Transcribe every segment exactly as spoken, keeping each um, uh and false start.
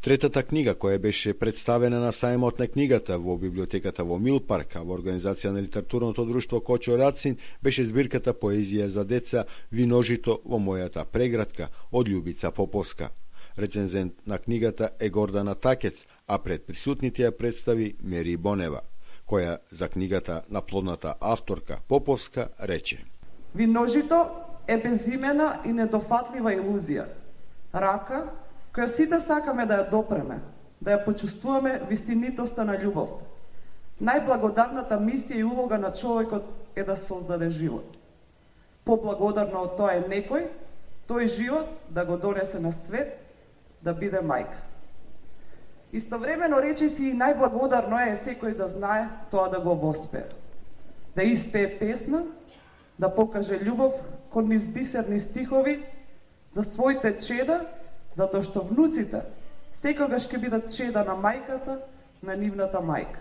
Третата книга, која беше представена на сајмот на книгата во библиотеката во Милпарк, а во организација на литературното друштво Кочо Рацин, беше збирката Поезија за деца Виножито во мојата преградка од Љубица Поповска. Рецензент на книгата е Гордана Такец, а пред присутните ја представи Мери Бонева, која за книгата на плодната авторка Поповска рече: Виножито е безимена и недофатлива илузија, рака која сите сакаме да ја допреме, да ја почувствуваме вистинитоста на љубовта. Најблагодарната мисија и улога на човекот е да создаде живот. Поблагодарно од тоа е некој тој живот да го донесе на свет, да биде мајка. Истовремено речиси и најблагодарно е секој да знае тоа да го воспее. Да испее песна, да покаже љубов кон низ бисерни стихови за своите чеда, затоа што внуците секогаш ќе бидат чеда на мајката, на нивната мајка.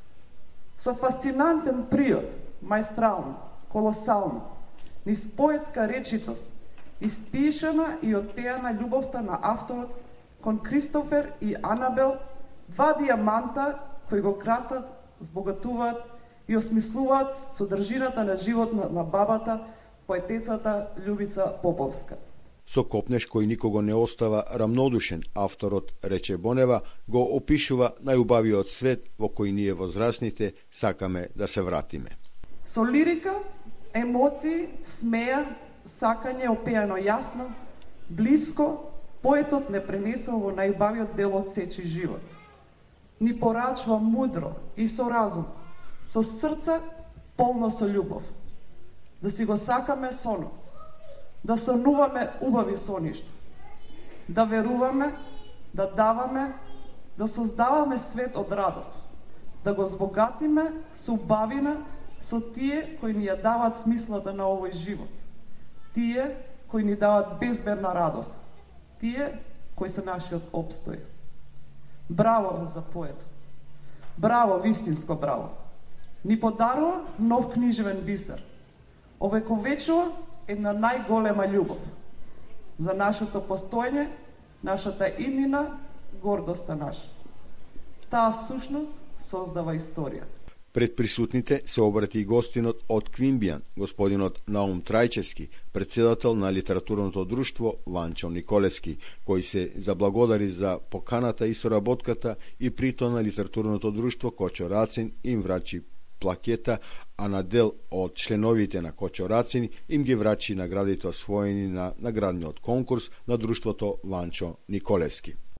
Со фасцинантен приод, мајстрално, колосално, низ поетска речитост, испишана и отпеана љубовта на авторот кон Кристофер и Анабел, два диаманта кои го красат, збогатуваат и осмислуваат содржината на живот на, на бабата, поетецата Љубица Поповска. Со копнеш кој никого не остава рамнодушен, авторот, рече Бонева, го опишува најубавиот свет во кој ние возрастните сакаме да се вратиме. Со лирика, емоции, смеја, сакање опеано јасно, блиско, поетот не пренесува во најубавиот дел од сечи живот. Ни порачува мудро и со разум, со срце полно со љубов. Да си го сакаме сонот, да сонуваме убави соништа, да веруваме, да даваме, да создаваме свет од радост, да го збогатиме со убавина, со тие кои ни ја дават смислата на овој живот, тие кои ни дават безмерна радост, тие кои се нашиот обстој. Браво за поетот. Браво, вистинско браво. Ни подарува нов книжевен бисер. Овековечува една најголема љубов. За нашето постоење, нашата иднина, гордоста наша. Таа сушност создава историја. Пред присутните се обрати и гостинот од Квимбијан, господинот Наум Трајчевски, председател на литературното друштво Ванчо Николески, кој се заблагодари за поканата и соработката и прито на литературното друштво Кочо Рацин им врачи плакета, а на дел од членовите на Кочо Рацин им ги врачи наградите освоени на наградниот конкурс на друштвото Ванчо Николески.